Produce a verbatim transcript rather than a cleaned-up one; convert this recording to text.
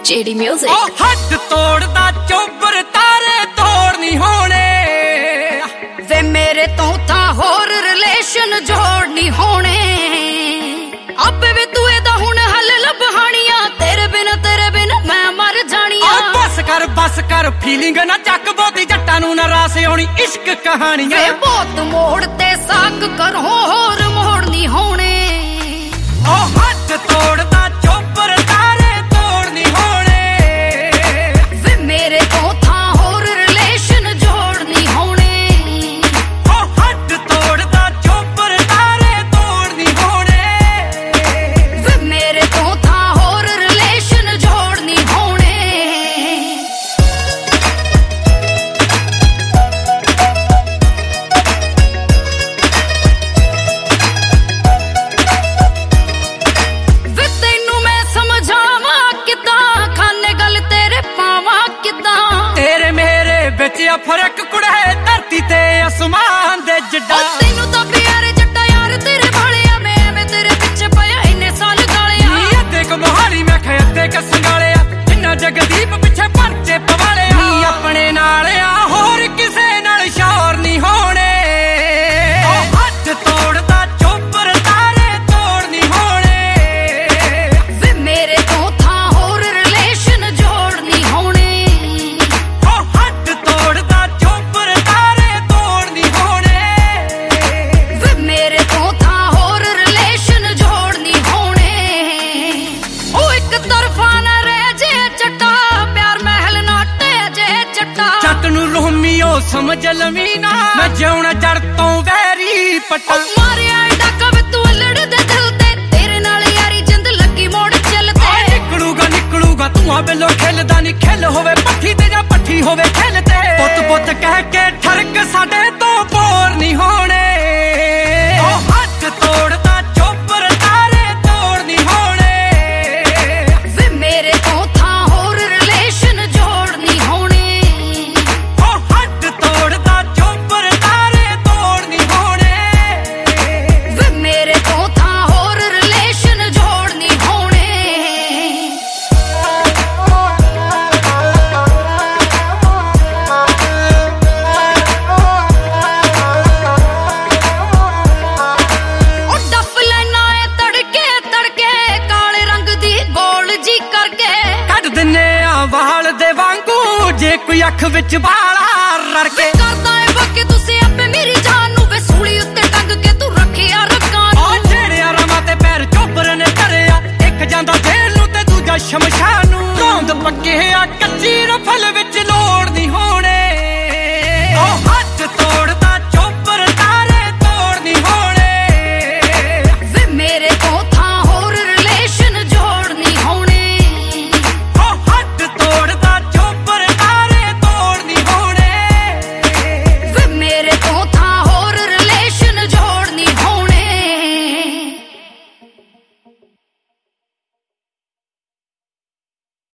JD music. ओ हद तोड़दा चोबर तारे तोड़ नहीं होने वे मेरे तो था होर रिलेशन जोड़ नहीं होने अब वे तू एदा हुण हल लभहानियां तेरे बिना तेरे बिना मैं मर जानियां। बस कर बस कर फीलिंग ना चक बोती जट्टां नूं नारास होनी इश्क कहानियां वे बहुत मोड़ ते साक करो होर मोड़ नहीं होने। ओ हद तोड़दा चोबर तारे तोड़ नहीं होने वे मेरे तो था होर रिलेशन जोड़ नहीं होने। ओ हद तोड़दा चोबर तारे तोड़ नहीं होने वे मेरे तो था होर रिलेशन जोड़ नहीं होने। वे तैनू मैं समझावा किदां खाने गल तेरे पावा किदां तेरे मेरे बिच फर्क कुड़ा है धरती ते आसमान दे जड्डा। तैनू तो प्यारे जट्टा यार तेरे भालिया मैं मैं तेरे पिछे पाया इन्ने साल गालिया नी अद्धे क मोहाली मैं खे अद्धे क संगालिया जिन्ना जगदीप पिछे परचे पवाले नी अपने नाल आ होर किसे नाल शोर नहीं होने। ओ हद तोड़दा चोबर तारे तोड़ नहीं होने वे मेरे तो था होर रिलेशन जोड़ नहीं होने। ओ हद तोड़दा चोबर तारे तोड़ नहीं होने वे मेरे तो था होर रिलेशन जोड़ नहीं होने। ओ एक तरफा ना रह जे चट्टा प्यार महल नाटे जे चट्टा जट नूं रोमियो समझ लवी ना मैं जिउणा जड़ तों वैरी पट्टा। मारिया डाका वे तू लड़ दे दिल ते तेरे नाल यारी जिंद लगी मोड़ चलते निकलूगा निकलूगा धुआं बिलो खिलदा नी खिल होवे पट्ठी ते जा पट्ठी होवे खिलते पुत पुत कह के ठरक साडे तो बोर नहीं होने। ओ हद तोड़दा चोबर तारे तोड़ नहीं होने वे मेरे तो था होर रिलेशन जोड़ नहीं होने। ओ हद तोड़दा चोबर तारे तोड़ नहीं होने वे मेरे तो था होर रिलेशन जोड़ नहीं होने। ओ डफ लेना है तड़के तड़के काले रंग दी गोल जी करके ਕੱਢ ਦਿੰਨੇ ਆ ਵਾਲ ਦੇ ਵਾਂਗੂ ਜੇ ਕੋਈ ਅੱਖ ਵਿੱਚ ਵਾਲਾ ਰੜਕੇ ਕਰਦਾ ਏ ਬਾਕੀ ਤੁਸੀਂ ਆਪੇ ਮੇਰੀ ਜਾਨ ਨੂੰ ਵੇ ਸੂਲੀ ਉੱਤੇ ਟੰਗ ਕੇ ਤੂੰ ਰੱਖਿਆ ਰੱਖਾਂ ਆ ਜਿਹੜਿਆ ਰਮਾਂ ਤੇ ਪੈਰ ਚੋਬਰ ਨੇ ਧਰਿਆ ਇੱਕ ਜਾਂਦਾ ਜੇਲ੍ਹ ਨੂੰ ਤੇ ਦੂਜਾ ਸ਼ਮਸ਼ਾਨ ਨੂੰ ਰੌਂਦ ਪੱਕੇ ਆ ਕੱਚੀ ਰਫਲ ਵਿੱਚ ਲੋੜ ਨਹੀਂ ਹੋਣੇ।